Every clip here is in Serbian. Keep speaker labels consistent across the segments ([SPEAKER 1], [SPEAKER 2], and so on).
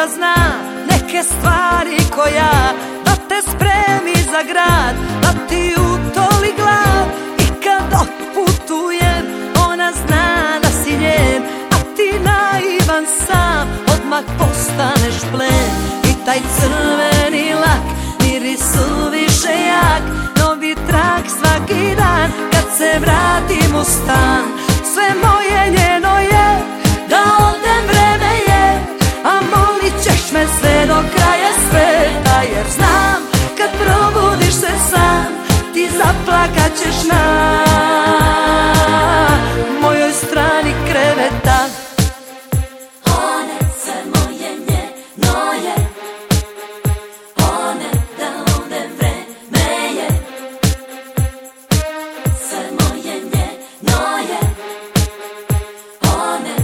[SPEAKER 1] da zna neke stvari ko ja, da te spremi za grad, da ti utoli glad. I kad otputujem, ona zna da si njen, a ti naivan sam, odmah postaneš plen. I taj crveni lak, miris suviše jak, novi trak svaki dan, kad se vratim u stan. Sve moje njeno je, da odem vreme je, a molit ćeš me sve do kraja sveta. Jer znam, kad probudiš se sam, ti zaplakat ćeš na mojoj strani kreveta.
[SPEAKER 2] One sve moje njeno je, one da odem vreme je, sve moje njeno je, one.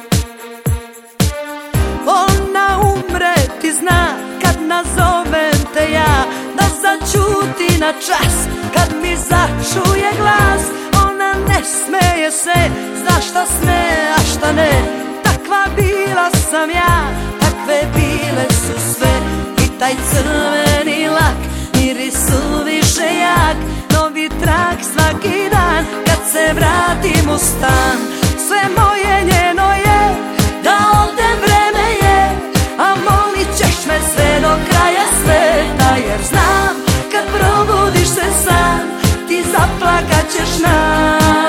[SPEAKER 1] Ona umre, ti zna, kad nazovem te ja, da začuti na čas, kad mi začuje glas. Ona ne smeje se, zna šta sme, a šta ne. Takva bila sam ja, takve bile su sve. I taj crveni lak, miris suviše jak, novi trak svaki dan, kad se vratim u stan. Sve moje njeno je, da odem vreme je, a molit ćeš me sve do kraja sveta. Jer znam, kad probudiš se sam, ti zaplakat ćeš na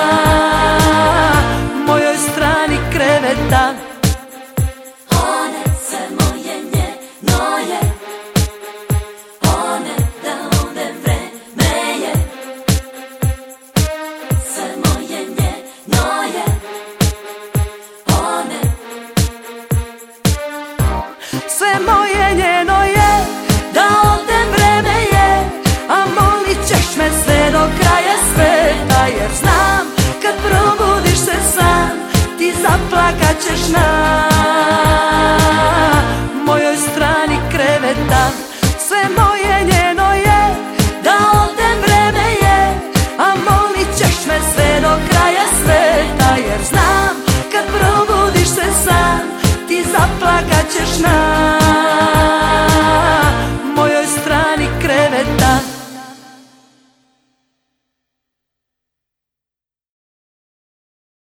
[SPEAKER 1] mojoj strani kreveta.
[SPEAKER 2] One sve moje njeno je, one da odem vreme je, sve moje njeno je, one.
[SPEAKER 1] Sve moje njeno je, da odem vreme je, a molit ćeš me sve do kraja sveta. Jer znam, kad probudiš se sam, ti zaplakat ćeš na